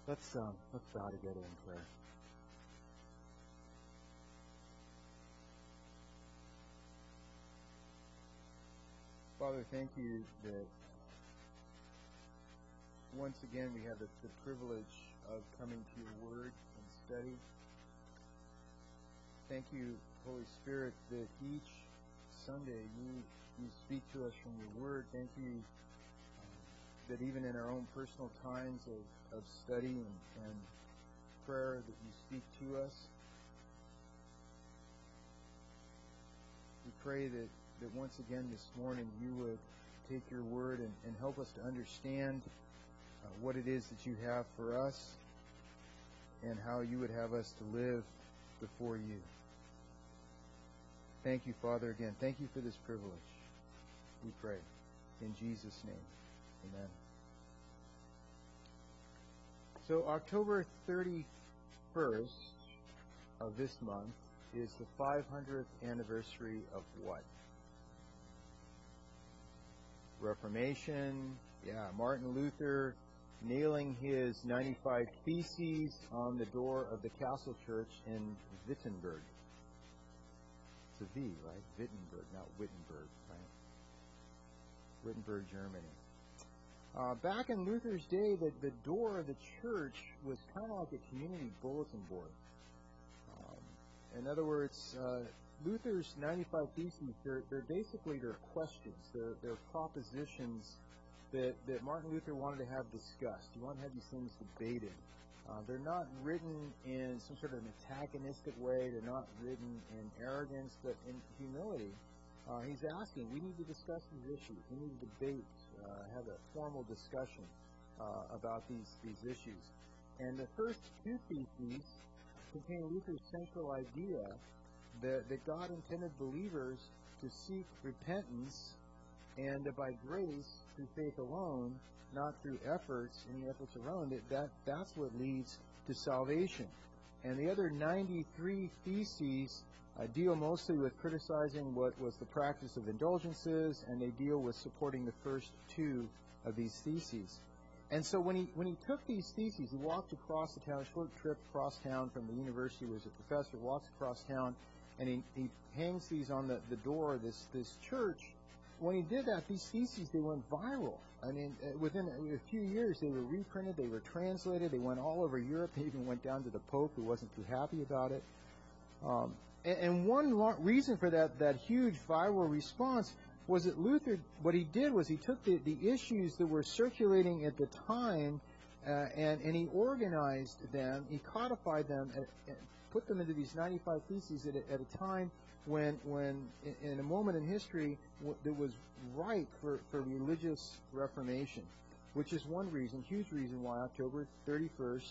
Let's bow together in prayer. Father, thank you that once again we have the privilege of coming to your word and study. Thank you, Holy Spirit, that each Sunday you speak to us from your word. Thank you that even in our own personal times of study and prayer that you speak to us. We pray that once again this morning you would take your word and help us to understand what it is that you have for us and how you would have us to live before you. Thank you, Father, again. Thank you for this privilege. We pray in Jesus' name. Amen. So October 31st of this month is the 500th anniversary of what? Reformation. Yeah, Martin Luther nailing his 95 Theses on the door of the Castle Church in Wittenberg. It's a V, right? Wittenberg, not Wittenberg, right? Wittenberg, Germany. Back in Luther's day, the door of the church was kind of like a community bulletin board. In other words, Luther's 95 Theses, they're basically their questions, they're propositions that Martin Luther wanted to have discussed. He wanted to have these things debated. They're not written in some sort of antagonistic way. They're not written in arrogance, but in humility. He's asking, we need to discuss these issues. We need to debate, have a formal discussion about these issues. And the first two theses contain Luther's central idea that God intended believers to seek repentance and by grace through faith alone, not through any efforts of our own, that's what leads to salvation. And the other 93 theses deal mostly with criticizing what was the practice of indulgences, and they deal with supporting the first two of these theses. And so when he took these theses, he walked across the town, a short trip across town from the university, where he was a professor, walks across town, and he hangs these on the door of this church. When he did that, these theses, they went viral. I mean, within a few years, they were reprinted, they were translated, they went all over Europe. They even went down to the Pope, who wasn't too happy about it. And one reason for that huge viral response was that Luther, what he did was he took the issues that were circulating at the time and he organized them, he codified them, and put them into these 95 Theses at a time when in a moment in history that was ripe for religious reformation, which is one reason, huge reason why October 31st,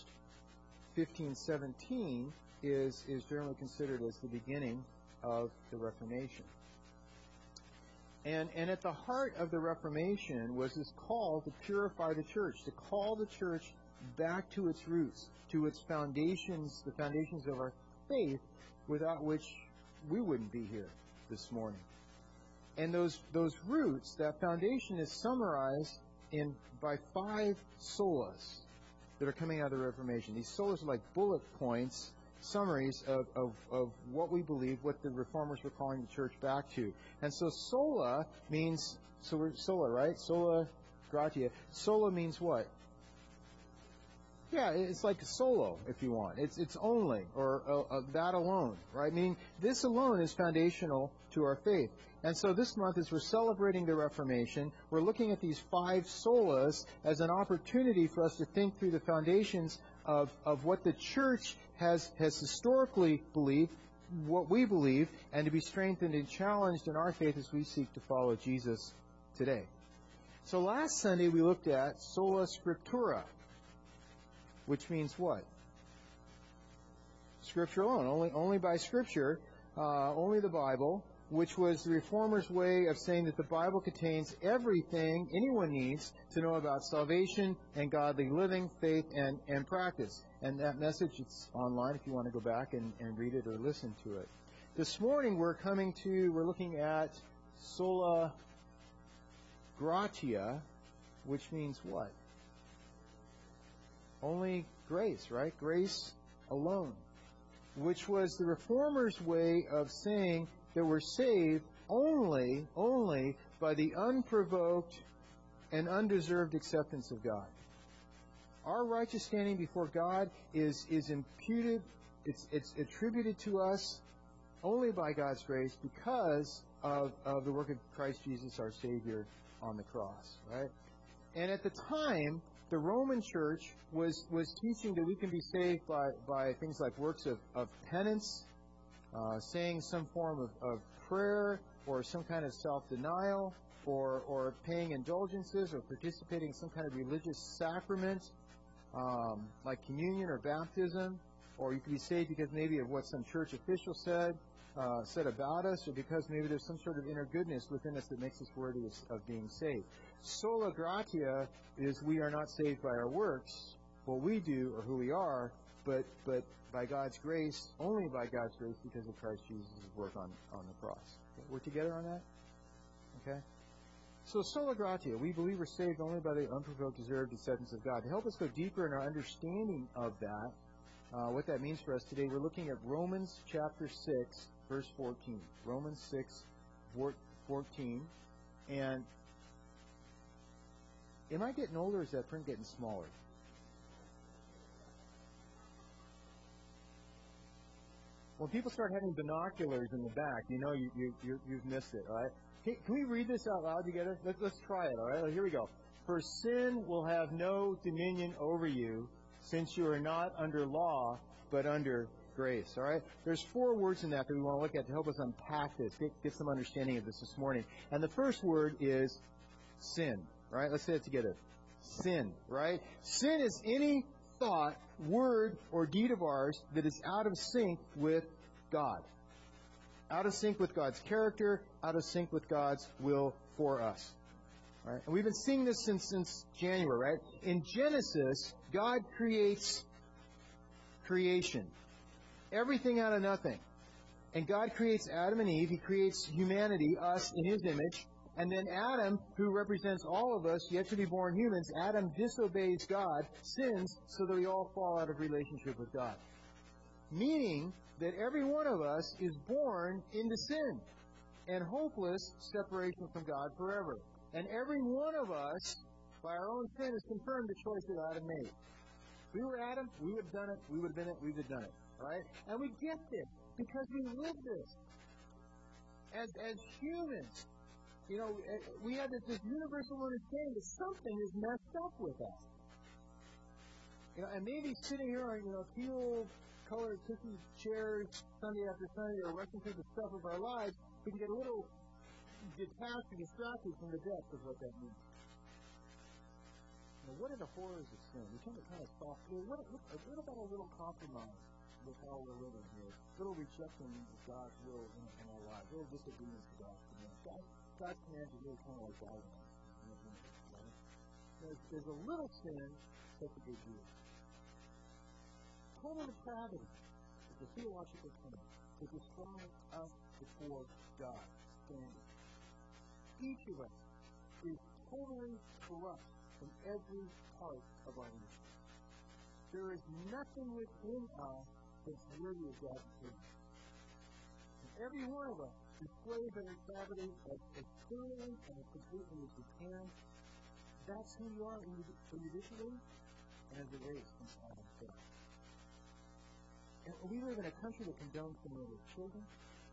1517 is generally considered as the beginning of the Reformation. And at the heart of the Reformation was this call to purify the church, to call the church back to its roots, to its foundations, the foundations of our faith, without which we wouldn't be here this morning. And those roots, that foundation, is summarized by 5 solas that are coming out of the Reformation. These solas are like bullet points, summaries of what we believe, what the Reformers were calling the church back to. And so sola means, so we're sola, right? Sola gratia. Sola means what? Yeah, it's like solo, if you want. It's only, or that alone, right? I mean, this alone is foundational to our faith. And so this month, as we're celebrating the Reformation, we're looking at these 5 solas as an opportunity for us to think through the foundations of what the church has historically believed, what we believe, and to be strengthened and challenged in our faith as we seek to follow Jesus today. So last Sunday, we looked at sola scriptura, which means what? Scripture alone, only by Scripture, only the Bible, which was the Reformers' way of saying that the Bible contains everything anyone needs to know about salvation and godly living, faith, and practice. And that message, it's online if you want to go back and read it or listen to it. This morning we're looking at sola gratia, which means what? Only grace, right? Grace alone. Which was the Reformers' way of saying that we're saved only by the unprovoked and undeserved acceptance of God. Our righteous standing before God is imputed, it's attributed to us only by God's grace because of the work of Christ Jesus, our Savior, on the cross, right? And at the time, the Roman Church was teaching that we can be saved by things like works of penance, saying some form of prayer, or some kind of self-denial, or paying indulgences, or participating in some kind of religious sacrament, like communion or baptism, or you could be saved because maybe of what some church official said about us, or because maybe there's some sort of inner goodness within us that makes us worthy of being saved. Sola gratia is we are not saved by our works, what we do or who we are, but by God's grace, only by God's grace, because of Christ Jesus' work on the cross. Okay, we're together on that? Okay? So sola gratia, we believe we're saved only by the unprovoked, deserved acceptance of God. To help us go deeper in our understanding of that, what that means for us today, we're looking at Romans chapter 6, verse 14. Romans 6, 14. And am I getting older, or is that print getting smaller? When people start having binoculars in the back, you know you've missed it, all right? Can we read this out loud together? Let's try it, all right? Here we go. For sin will have no dominion over you, since you are not under law, but under grace, all right? There's 4 words in that we want to look at to help us unpack this, get some understanding of this morning. And the first word is sin, right? Let's say it together. Sin, right? Sin is any thought, word, or deed of ours that is out of sync with God. Out of sync with God's character, out of sync with God's will for us. Right? And we've been seeing this since January, right? In Genesis, God creates creation. Everything out of nothing. And God creates Adam and Eve. He creates humanity, us, in His image. And then Adam, who represents all of us, yet to be born humans, Adam disobeys God, sins, so that we all fall out of relationship with God. Meaning that every one of us is born into sin and hopeless separation from God forever. And every one of us, by our own sin, has confirmed the choice that Adam made. If we were Adam, we would have done it, we would have been it, we would have done it. Right? And we get this because we live this. As humans, you know, we have this universal understanding that something is messed up with us. You know, and maybe sitting here on, teal-colored cookie chairs Sunday after Sunday, or rushing through the stuff of our lives, we can get a little detached and distracted from the depth of what that means. You know, what are the horrors of sin? We tend to kind of soft. What about a little compromise with how we're living here? A little rejection of God's will in our lives. A little disobedience to God's commands. God's commands are really kind of like guidelines. Right? There's a little sin that's a big deal. Total depravity is a theological term to describe us before God standing. Each of us is totally corrupt in every part of our nature. There is nothing within us that's worthy of God's praise. And every one of us displays our depravity as clearly and as completely as we can. That's who we are individually and as a race from Adam's death. And we live in a country that condones the murder of children,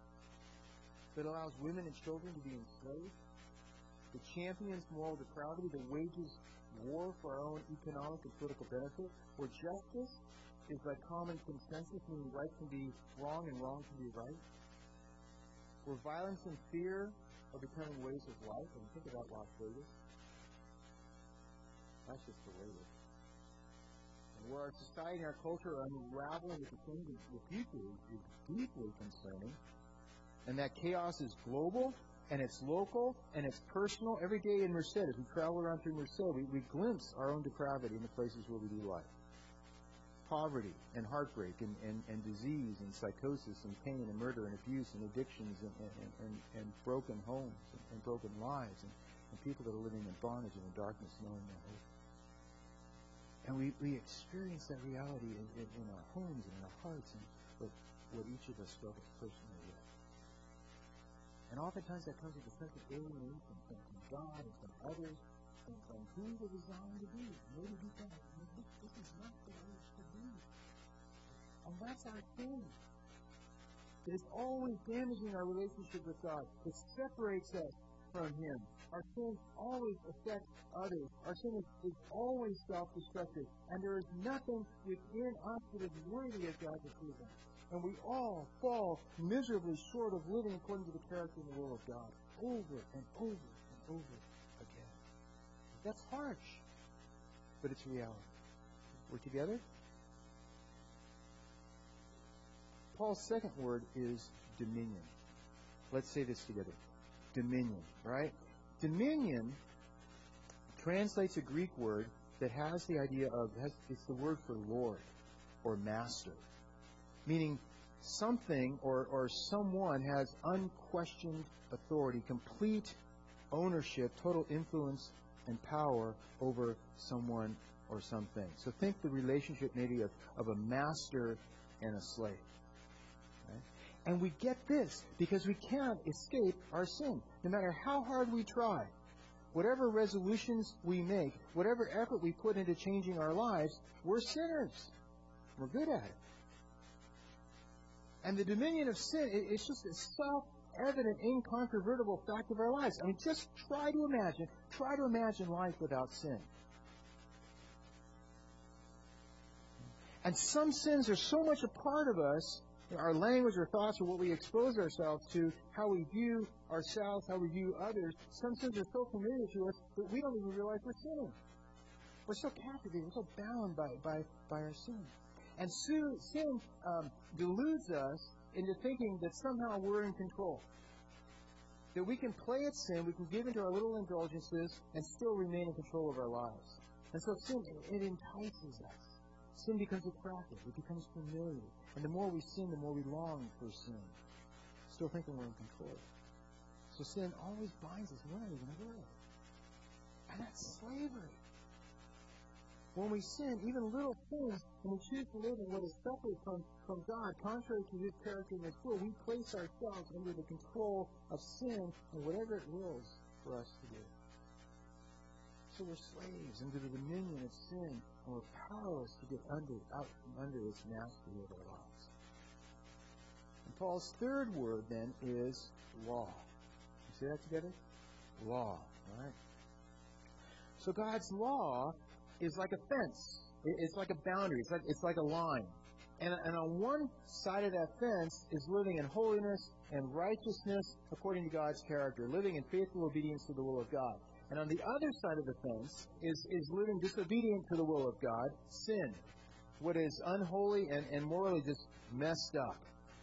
that allows women and children to be enslaved, that champions moral depravity, that wages war for our own economic and political benefit, where justice is by common consensus, meaning right can be wrong and wrong can be right, where violence and fear are becoming ways of life. And think about Las Vegas. That's just the latest. And where our society and our culture are unraveling with the things of the future is deeply concerning. And that chaos is global, and it's local, and it's personal. Every day in Merced, as we travel around through Merced, we glimpse our own depravity in the places where we do life. Poverty and heartbreak and disease and psychosis and pain and murder and abuse and addictions and broken homes and broken lives and people that are living in bondage and in darkness knowing no hope. And we experience that reality in our homes and in our hearts and what each of us struggle personally with. And oftentimes that comes with a sense of alienation from God and from others and from who we're designed to be. Maybe we think, this is not the way it should be. And that's our sin. It is always damaging our relationship with God. It separates us from Him. Our sin always affects others. Our sin is always self-destructive. And there is nothing within us that is worthy of God's approval. And we all fall miserably short of living according to the character and the will of God over and over and over again. That's harsh, but it's reality. We're together? Paul's second word is dominion. Let's say this together. Dominion, right? Dominion translates a Greek word that has the idea of, it's the word for Lord or master. Meaning something or someone has unquestioned authority, complete ownership, total influence and power over someone or something. So think the relationship maybe of a master and a slave. Right? And we get this because we can't escape our sin. No matter how hard we try, whatever resolutions we make, whatever effort we put into changing our lives, we're sinners. We're good at it. And the dominion of sin, it's just a self-evident, incontrovertible fact of our lives. I mean, just try to imagine life without sin. And some sins are so much a part of us, our language, our thoughts, or what we expose ourselves to, how we view ourselves, how we view others. Some sins are so familiar to us that we don't even realize we're sinning. We're so captivated, we're so bound by our sin. And sin deludes us into thinking that somehow we're in control. That we can play at sin, we can give into our little indulgences, and still remain in control of our lives. And so sin, it entices us. Sin becomes attractive. It becomes familiar. And the more we sin, the more we long for sin. Still thinking we're in control. So sin always binds us. We're not even aware of it. And that's slavery. When we sin, even little things, when we choose to live in what is separate from God, contrary to His character and His will, we place ourselves under the control of sin and whatever it wills for us to do. So we're slaves under the dominion of sin, and we're powerless to get out from under its mastery of our lives. And Paul's third word then is law. You see that together? Law, right? So God's law is like a fence. It's like a boundary. It's like a line. And on one side of that fence is living in holiness and righteousness according to God's character, living in faithful obedience to the will of God. And on the other side of the fence is living disobedient to the will of God, sin, what is unholy and morally just messed up.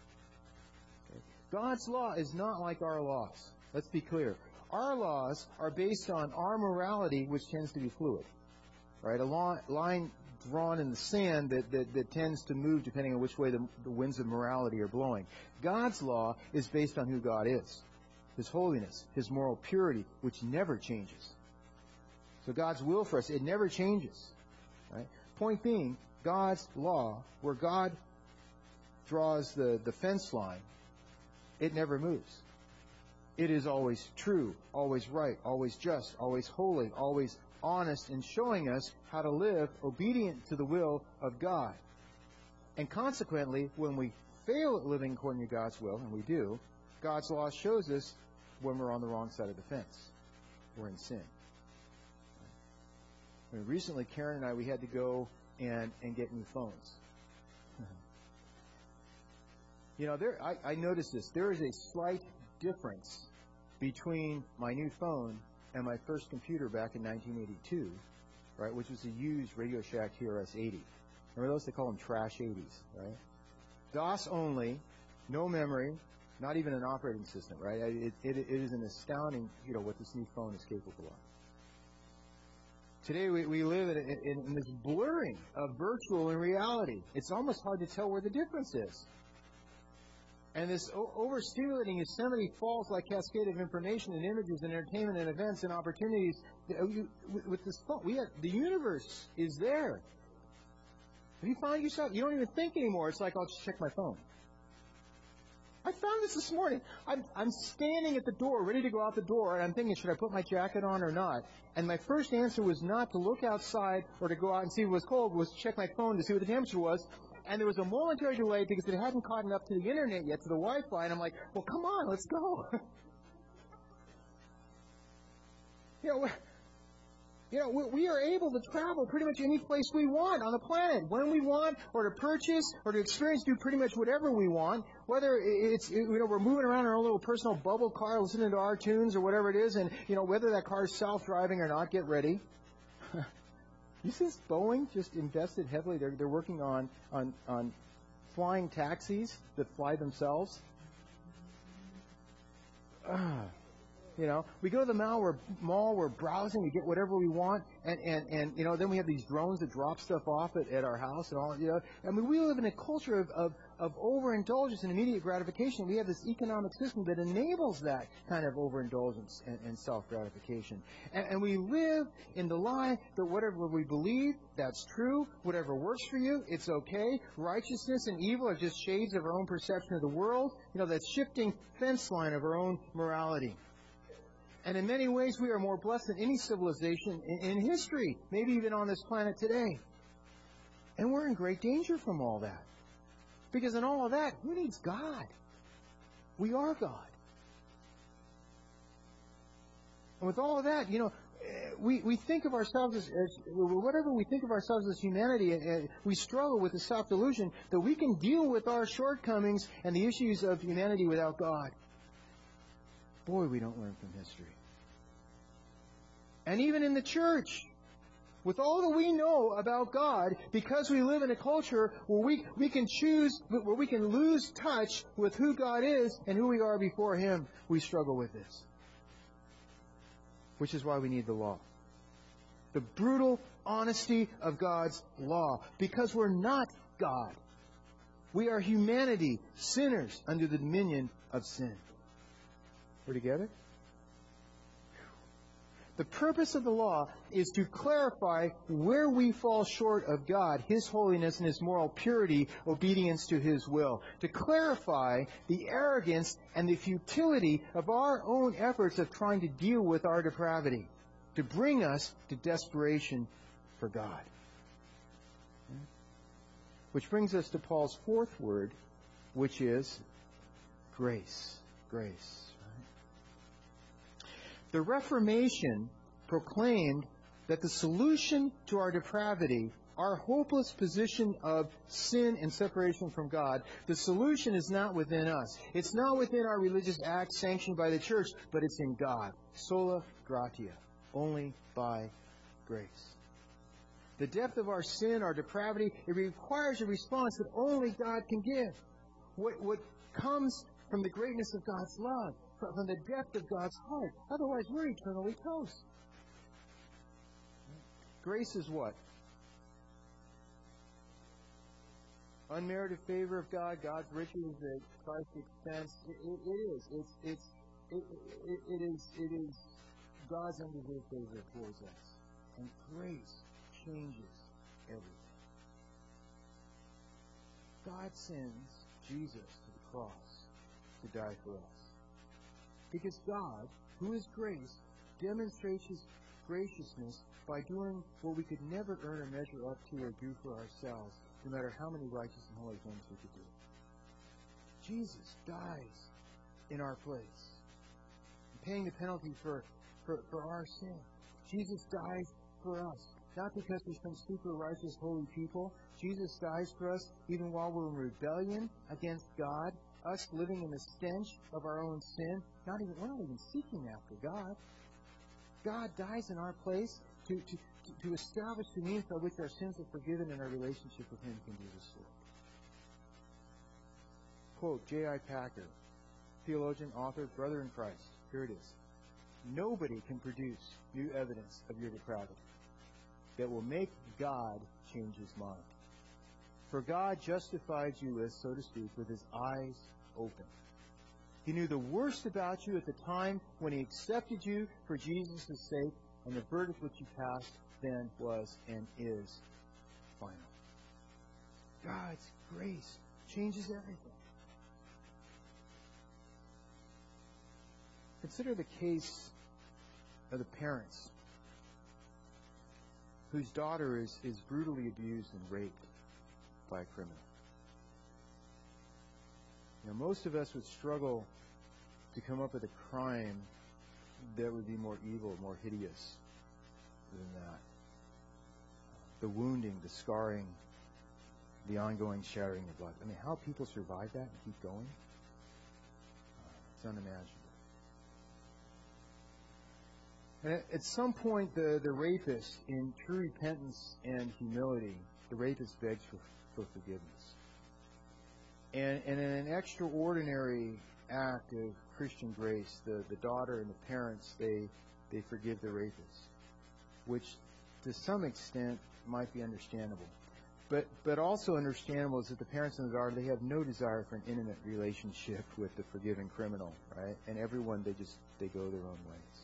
Okay. God's law is not like our laws. Let's be clear. Our laws are based on our morality, which tends to be fluid. Right, a line drawn in the sand that tends to move depending on which way the winds of morality are blowing. God's law is based on who God is, His holiness, His moral purity, which never changes. So God's will for us, it never changes. Right? Point being, God's law, where God draws the fence line, it never moves. It is always true, always right, always just, always holy, always honest in showing us how to live obedient to the will of God. And consequently, when we fail at living according to God's will, and we do, God's law shows us when we're on the wrong side of the fence. We're in sin. I mean, recently, Karen and I, we had to go and get new phones. You know, I noticed this. There is a slight difference between my new phone and my first computer back in 1982, right, which was a used Radio Shack TRS-80. Remember those? They call them trash 80s, right? DOS only, no memory, not even an operating system, right? It is an astounding, what this new phone is capable of. Today we live in this blurring of virtual and reality. It's almost hard to tell where the difference is. And this overstimulating Yosemite Falls like cascade of information and images and entertainment and events and opportunities with this phone. The universe is there. Have you found yourself? You don't even think anymore. It's like, I'll just check my phone. I found this morning. I'm standing at the door, ready to go out the door, and I'm thinking, should I put my jacket on or not? And my first answer was not to look outside or to go out and see what was cold, was to check my phone to see what the temperature was. And there was a momentary delay because it hadn't caught up to the internet yet, to the Wi-Fi, and I'm like, well, come on, let's go. We are able to travel pretty much any place we want on the planet, when we want, or to purchase, or to experience, do pretty much whatever we want. Whether we're moving around in our own little personal bubble car, listening to our tunes or whatever it is, and whether that car is self-driving or not, get ready. You see, Boeing just invested heavily. They're working on flying taxis that fly themselves. We go to the mall, we're browsing, we get whatever we want, and then we have these drones that drop stuff off at our house and all. I mean, we live in a culture of overindulgence and immediate gratification. We have this economic system that enables that kind of overindulgence and self-gratification. And we live in the lie that whatever we believe, that's true. Whatever works for you, it's okay. Righteousness and evil are just shades of our own perception of the world. That shifting fence line of our own morality. And in many ways, we are more blessed than any civilization in history, maybe even on this planet today. And we're in great danger from all that. Because in all of that, who needs God? We are God. And with all of that, we think of ourselves as whatever we think of ourselves as humanity, we struggle with the self-delusion that we can deal with our shortcomings and the issues of humanity without God. Boy, we don't learn from history. And even in the church, with all that we know about God, because we live in a culture where we can choose, where we can lose touch with who God is and who we are before Him, we struggle with this. Which is why we need the law. The brutal honesty of God's law. Because we're not God. We are humanity, sinners under the dominion of sin. We're together? The purpose of the law is to clarify where we fall short of God, His holiness and His moral purity, obedience to His will. To clarify the arrogance and the futility of our own efforts of trying to deal with our depravity. To bring us to desperation for God. Which brings us to Paul's fourth word, which is grace. Grace. The Reformation proclaimed that the solution to our depravity, our hopeless position of sin and separation from God, the solution is not within us. It's not within our religious acts sanctioned by the church, but it's in God. Sola gratia. Only by grace. The depth of our sin, our depravity, it requires a response that only God can give. What comes from the greatness of God's love, from the depth of God's heart. Otherwise, we're eternally toast. Grace is what? Unmerited favor of God, God's riches at Christ's expense. It is God's undeserved favor towards us. And grace changes everything. God sends Jesus to the cross to die for us. Because God, who is grace, demonstrates His graciousness by doing what we could never earn or measure up to or do for ourselves, no matter how many righteous and holy things we could do. Jesus dies in our place, paying the penalty for our sin. Jesus dies for us, not because we're some super righteous, holy people. Jesus dies for us even while we're in rebellion against God, us living in the stench of our own sin. We're not even seeking after God. God dies in our place to establish the means by which our sins are forgiven and our relationship with Him can be restored. Quote, J.I. Packer, theologian, author, brother in Christ. Here it is. Nobody can produce new evidence of your depravity that will make God change His mind. For God justified you, as so to speak, with His eyes open. He knew the worst about you at the time when He accepted you for Jesus' sake, and the verdict which you passed then was and is final. God's grace changes everything. Consider the case of the parents whose daughter is brutally abused and raped by a criminal. Most of us would struggle to come up with a crime that would be more evil, more hideous than that. The wounding, the scarring, the ongoing shattering of life. How people survive that and keep going, it's unimaginable. And at some point, the rapist, in true repentance and humility, the rapist begs for forgiveness. And in an extraordinary act of Christian grace, the daughter and the parents, they forgive the rapist, which to some extent might be understandable. But also understandable is that the parents and the daughter, they have no desire for an intimate relationship with the forgiven criminal, right? And everyone, they go their own ways.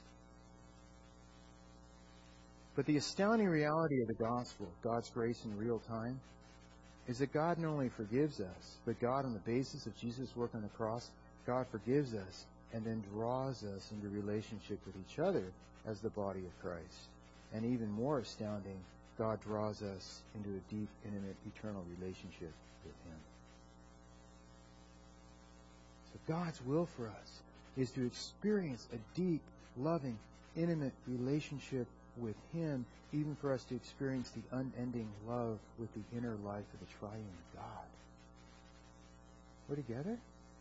But the astounding reality of the gospel, God's grace in real time, is that God not only forgives us, but God, on the basis of Jesus' work on the cross, God forgives us and then draws us into relationship with each other as the body of Christ. And even more astounding, God draws us into a deep, intimate, eternal relationship with Him. So God's will for us is to experience a deep, loving, intimate relationship with Him, even for us to experience the unending love with the inner life of the triune God. We're together?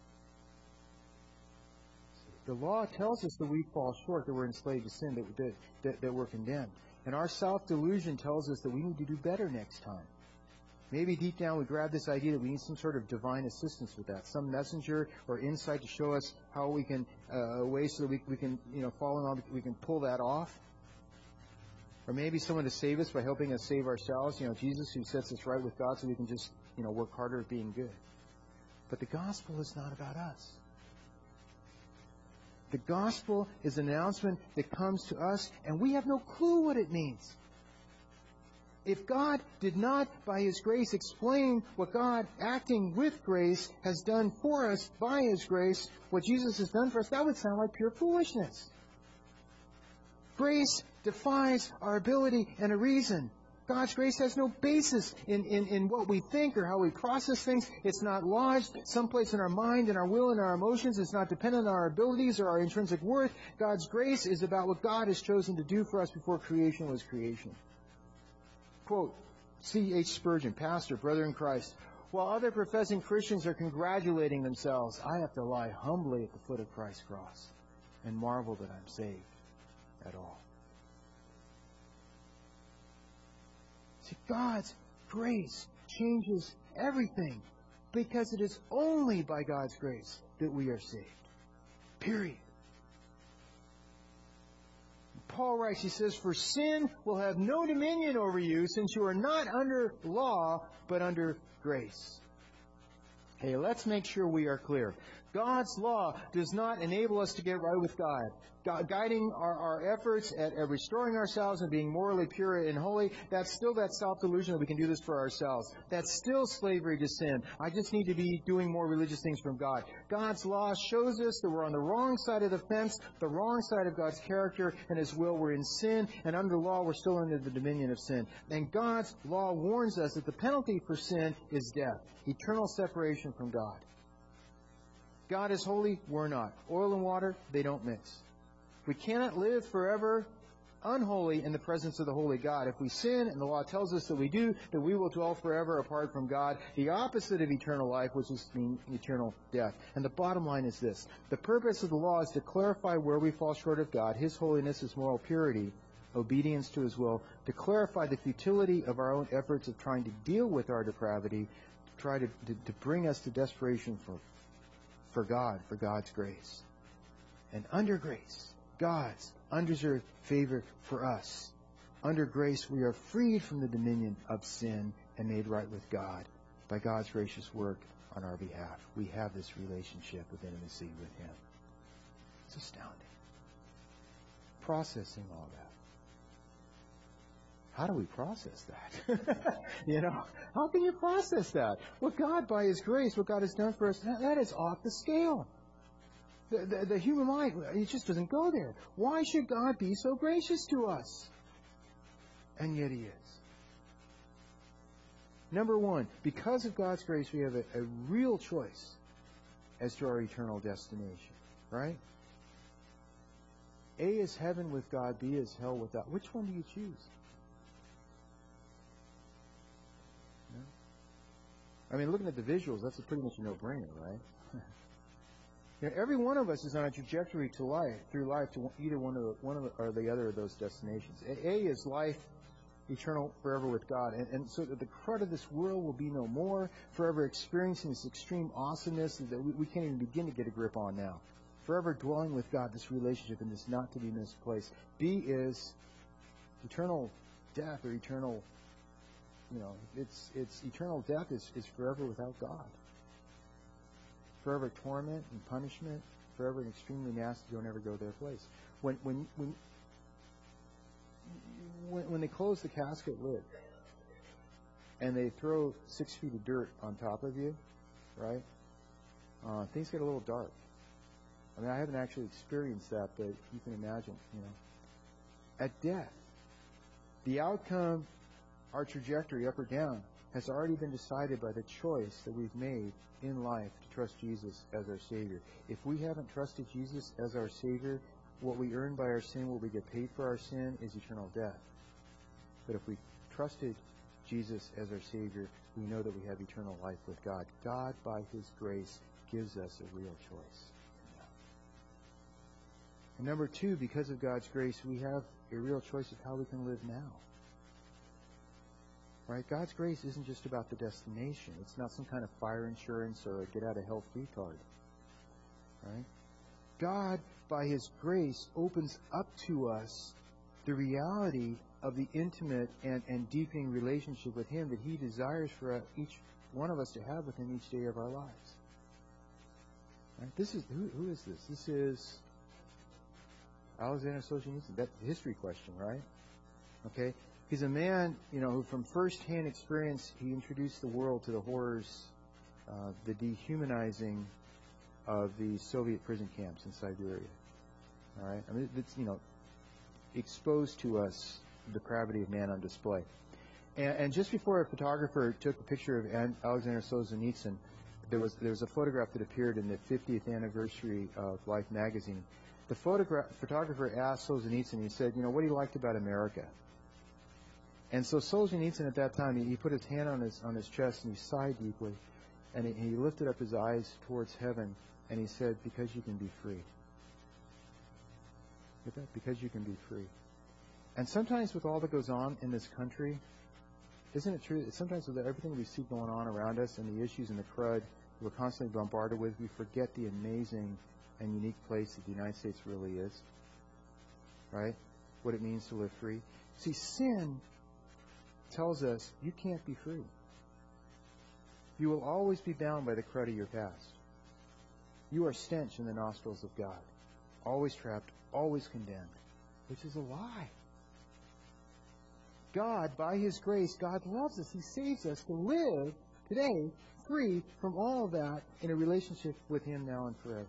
The law tells us that we fall short, that we're enslaved to sin, that we're condemned. And our self-delusion tells us that we need to do better next time. Maybe deep down we grab this idea that we need some sort of divine assistance with that, some messenger or insight to show us how we can, a way so that we can, fall in love, we can pull that off. Or maybe someone to save us by helping us save ourselves. Jesus who sets us right with God so we can just, work harder at being good. But the gospel is not about us. The gospel is an announcement that comes to us, and we have no clue what it means. If God did not, by His grace, explain what God, acting with grace, has done for us by His grace, what Jesus has done for us, that would sound like pure foolishness. Grace defies our ability and a reason. God's grace has no basis in what we think or how we process things. It's not lodged someplace in our mind and our will and our emotions. It's not dependent on our abilities or our intrinsic worth. God's grace is about what God has chosen to do for us before creation was creation. Quote, C.H. Spurgeon, pastor, brother in Christ, while other professing Christians are congratulating themselves, I have to lie humbly at the foot of Christ's cross and marvel that I'm saved at all. See, God's grace changes everything because it is only by God's grace that we are saved. Period. Paul writes, he says, for sin will have no dominion over you since you are not under law, but under grace. Okay, let's make sure we are clear. God's law does not enable us to get right with God. Guiding our efforts at restoring ourselves and being morally pure and holy, that's still that self-delusion that we can do this for ourselves. That's still slavery to sin. I just need to be doing more religious things from God. God's law shows us that we're on the wrong side of the fence, the wrong side of God's character and His will. We're in sin, and under law, we're still under the dominion of sin. And God's law warns us that the penalty for sin is death, eternal separation from God. God is holy, we're not. Oil and water, they don't mix. We cannot live forever unholy in the presence of the holy God. If we sin, and the law tells us that we do, that we will dwell forever apart from God, the opposite of eternal life, which is eternal death. And the bottom line is this. The purpose of the law is to clarify where we fall short of God, His holiness, His moral purity, obedience to His will, to clarify the futility of our own efforts of trying to deal with our depravity, to try to bring us to desperation for God, for God's grace. And under grace, God's undeserved favor for us. Under grace, we are freed from the dominion of sin and made right with God by God's gracious work on our behalf. We have this relationship of intimacy with Him. It's astounding. Processing all that. How do we process that? How can you process that? What God, by His grace, what God has done for us, that is off the scale. The human mind, it just doesn't go there. Why should God be so gracious to us? And yet He is. Number one, because of God's grace, we have a real choice as to our eternal destination. Right? A is heaven with God, B is hell without. Which one do you choose? I mean, looking at the visuals, that's pretty much a no-brainer, right? Every one of us is on a trajectory through life to either one or the other of those destinations. A is life eternal forever with God. And so that the crud of this world will be no more, forever experiencing this extreme awesomeness that we can't even begin to get a grip on now. Forever dwelling with God, this relationship in this not to be missed place. B is eternal death or eternal, it's eternal death is forever without God. Forever torment and punishment, forever an extremely nasty, don't ever go their place. When they close the casket lid and they throw 6 feet of dirt on top of you, right? Things get a little dark. I mean, I haven't actually experienced that, but you can imagine, At death, the outcome, our trajectory, up or down, has already been decided by the choice that we've made in life to trust Jesus as our Savior. If we haven't trusted Jesus as our Savior, what we earn by our sin, what we get paid for our sin, is eternal death. But if we trusted Jesus as our Savior, we know that we have eternal life with God. God, by His grace, gives us a real choice. And number two, because of God's grace, we have a real choice of how we can live now. Right? God's grace isn't just about the destination. It's not some kind of fire insurance or a get-out-of-hell-free card. Right? God, by His grace, opens up to us the reality of the intimate and deepening relationship with Him that He desires for each one of us to have with Him each day of our lives. Right? This is who is this? This is Alexander Solzhenitsyn. That's a history question, right? Okay? He's a man, who from first-hand experience, he introduced the world to the horrors, the dehumanizing of the Soviet prison camps in Siberia. All right? I mean, it's, exposed to us the depravity of man on display. And just before a photographer took a picture of Alexander Solzhenitsyn, there was a photograph that appeared in the 50th anniversary of Life magazine. The photographer asked Solzhenitsyn, he said, what he liked about America. And so Solzhenitsyn at that time, he put his hand on his chest and he sighed deeply, and he lifted up his eyes towards heaven, and he said, because you can be free. Get that? Because you can be free. And sometimes with all that goes on in this country, isn't it true that sometimes with everything we see going on around us and the issues and the crud we're constantly bombarded with, we forget the amazing and unique place that the United States really is, right? What it means to live free. See, sin tells us you can't be free. You will always be bound by the crud of your past. You are stench in the nostrils of God, always trapped, always condemned, which is a lie. God, by His grace, God loves us. He saves us to live today free from all of that in a relationship with Him now and forever.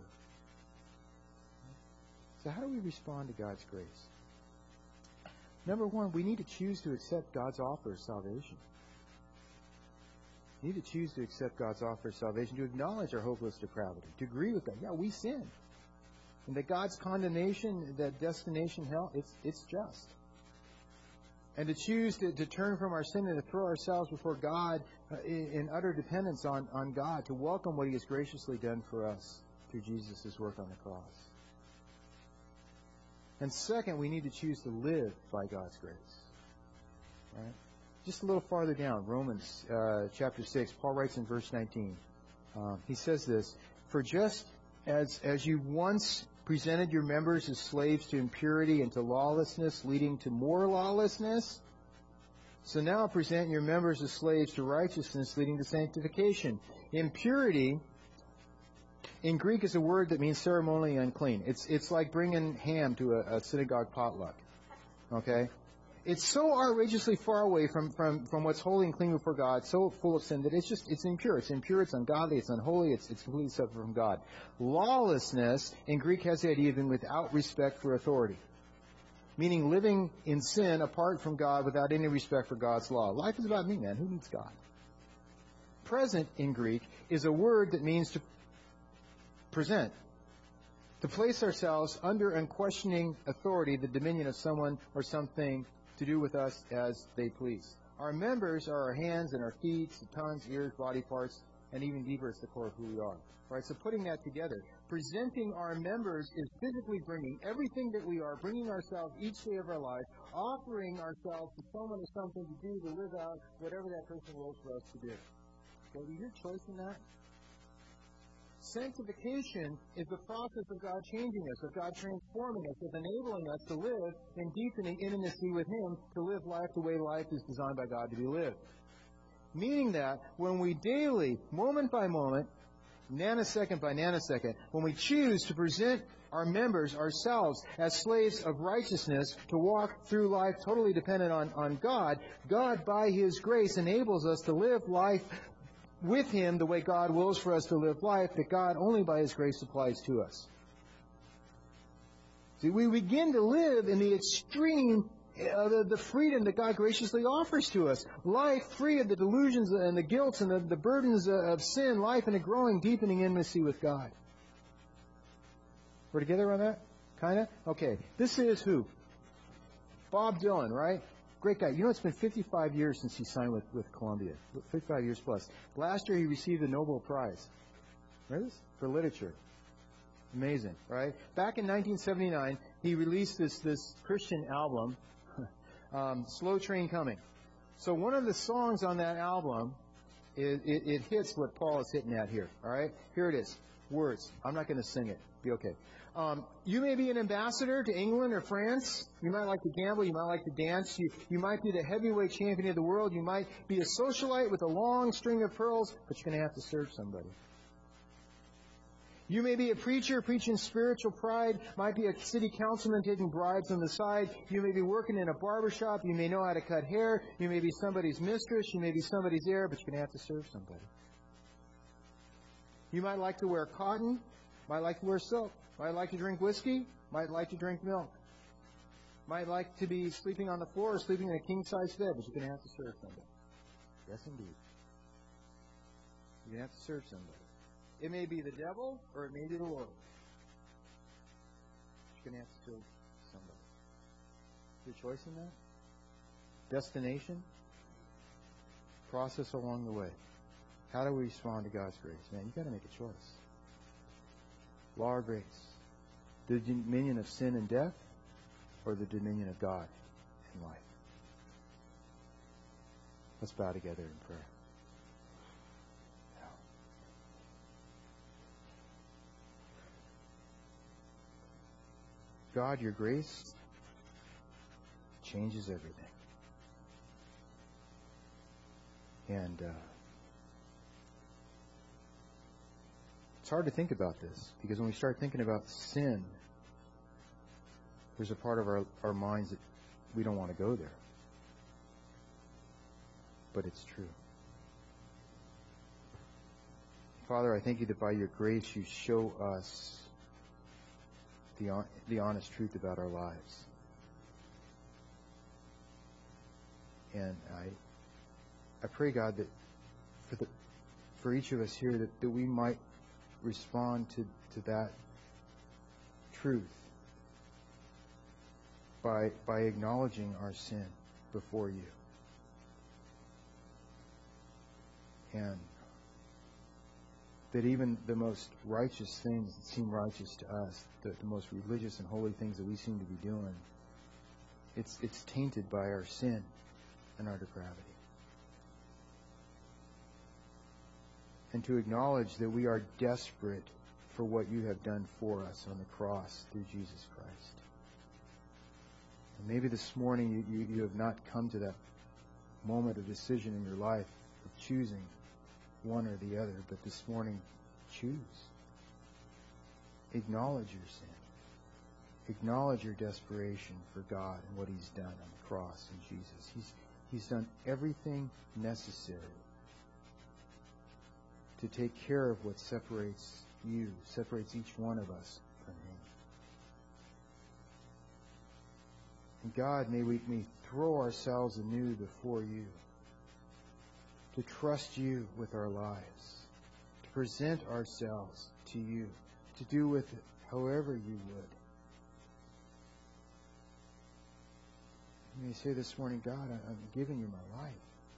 So how do we respond to God's grace? Number one, we need to choose to accept God's offer of salvation. We need to choose to accept God's offer of salvation, to acknowledge our hopeless depravity, to agree with God. Yeah, we sin. And that God's condemnation, that destination hell, it's just. And to choose to turn from our sin and to throw ourselves before God in utter dependence on God, to welcome what He has graciously done for us through Jesus' work on the cross. And second, we need to choose to live by God's grace. Right? Just a little farther down, Romans chapter 6, Paul writes in verse 19. He says this, for just as you once presented your members as slaves to impurity and to lawlessness, leading to more lawlessness, so now present your members as slaves to righteousness, leading to sanctification. Impurity in Greek is a word that means ceremonially unclean. It's like bringing ham to a synagogue potluck. Okay? It's so outrageously far away from what's holy and clean before God, so full of sin that it's impure. It's impure, it's ungodly, it's unholy, it's completely separate from God. Lawlessness in Greek has the idea of being without respect for authority, meaning living in sin apart from God without any respect for God's law. Life is about me, man. Who needs God? Present in Greek is a word that means to present, to place ourselves under unquestioning authority, the dominion of someone or something to do with us as they please. Our members are our hands and our feet, the tongues, ears, body parts, and even deeper, it's the core of who we are. Right? So putting that together, presenting our members is physically bringing everything that we are, bringing ourselves each day of our life, offering ourselves to someone or something to do, to live out whatever that person wills for us to do. So is your choice in that? Sanctification is the process of God changing us, of God transforming us, of enabling us to live in deepening intimacy with Him, to live life the way life is designed by God to be lived. Meaning that when we daily, moment by moment, nanosecond by nanosecond, when we choose to present our members, ourselves, as slaves of righteousness, to walk through life totally dependent on God, God, by His grace, enables us to live life with Him the way God wills for us to live life, that God only by His grace supplies to us. See, we begin to live in the extreme of the freedom that God graciously offers to us. Life free of the delusions and the guilt and the burdens of sin. Life in a growing, deepening intimacy with God. We're together on that? Kinda? Okay. This is who? Bob Dylan, right? Great guy. You know, it's been 55 years since he signed with Columbia. 55 years plus. Last year he received a Nobel Prize. Remember this? For literature. Amazing, right? Back in 1979, he released this Christian album, Slow Train Coming. So one of the songs on that album, it hits what Paul is hitting at here, all right? Here it is. Words. I'm not going to sing it. Be okay. You may be an ambassador to England or France. You might like to gamble. You might like to dance. You might be the heavyweight champion of the world. You might be a socialite with a long string of pearls, but you're going to have to serve somebody. You may be a preacher preaching spiritual pride. Might be a city councilman taking bribes on the side. You may be working in a barber shop. You may know how to cut hair. You may be somebody's mistress. You may be somebody's heir, but you're going to have to serve somebody. You might like to wear cotton. Might like to wear silk. Might like to drink whiskey. Might like to drink milk. Might like to be sleeping on the floor or sleeping in a king-size bed, but you're going to have to serve somebody. Yes, indeed. You're going to have to serve somebody. It may be the devil or it may be the Lord. You're going to have to serve somebody. Your choice in that? Destination? Process along the way. How do we respond to God's grace? Man, you've got to make a choice. Law or grace? The dominion of sin and death or the dominion of God and life? Let's bow together in prayer. God, your grace changes everything. And it's hard to think about this, because when we start thinking about sin, there's a part of our minds that we don't want to go there. But it's true. Father, I thank you that by your grace you show us the honest truth about our lives. And I pray, God, that for each of us here, that we might respond to that truth by acknowledging our sin before you. And that even the most righteous things that seem righteous to us, the most religious and holy things that we seem to be doing, it's tainted by our sin and our depravity. And to acknowledge that we are desperate for what you have done for us on the cross through Jesus Christ. And maybe this morning you have not come to that moment of decision in your life of choosing one or the other, but this morning choose. Acknowledge your sin. acknowledge your desperation for God and what He's done on the cross in Jesus. He's done everything necessary to take care of what separates you, separates each one of us from Him. And God, may we throw ourselves anew before you, to trust you with our lives, to present ourselves to you, to do with it however you would. You may say this morning, God, I'm giving you my life.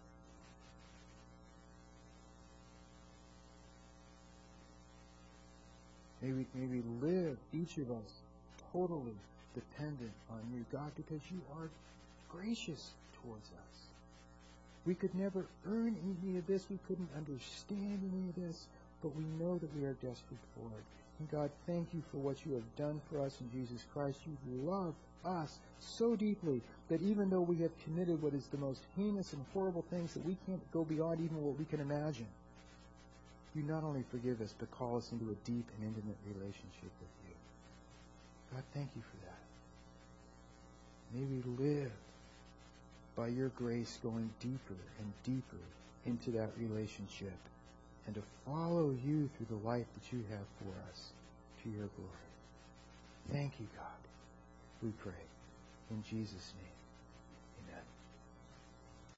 May we live, each of us, totally dependent on you, God, because you are gracious towards us. We could never earn any of this. We couldn't understand any of this, but we know that we are desperate for it. And God, thank you for what you have done for us in Jesus Christ. You love us so deeply that even though we have committed what is the most heinous and horrible things that we can't go beyond even what we can imagine, you not only forgive us, but call us into a deep and intimate relationship with you. God, thank you for that. May we live by your grace going deeper and deeper into that relationship and to follow you through the life that you have for us to your glory. Thank you, God. We pray in Jesus' name.